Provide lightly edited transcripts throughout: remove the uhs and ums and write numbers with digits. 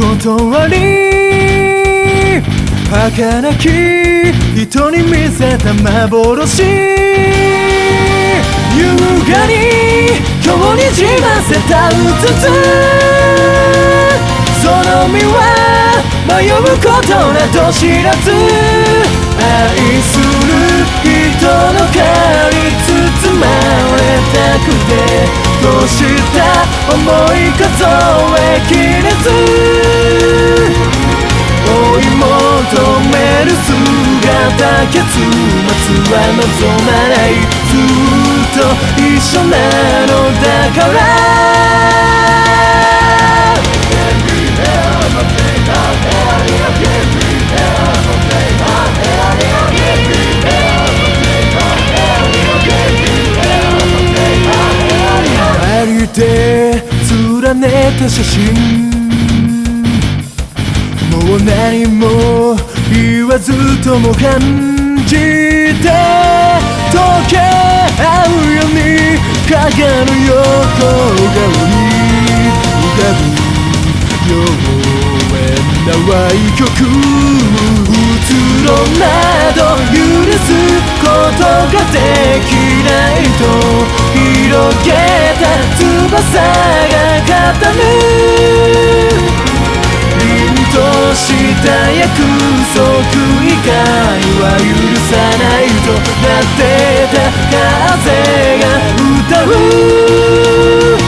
断り儚き人に見せた幻、優雅に今日にじませたうつつ、その身は迷うことなど知らず、愛する人の影に包まれたくて、どうした思い数えきれず、追い求める姿結末は望まない、ずっと一緒なのだから。で連ねた写真、もう何も言わずとも感じて溶け合うように影の横顔に浮かぶ妖艶な歪曲、うつろなど許すことができないと広げた翼が語る、凛とした約束以外は許さないとなってた風が歌う。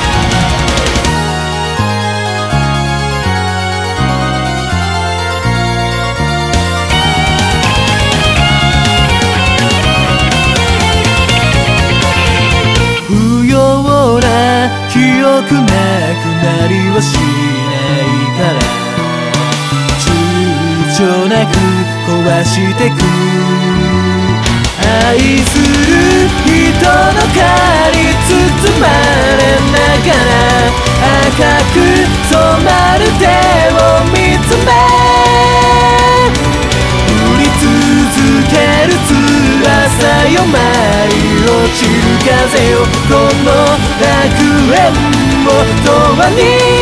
記憶なくなりはしないから、躊躇なく壊してく、愛する人の影に包まれながら赤く染まる手を見つめ、降り続ける翼よ、舞い落ちる風よ、この楽園を永遠に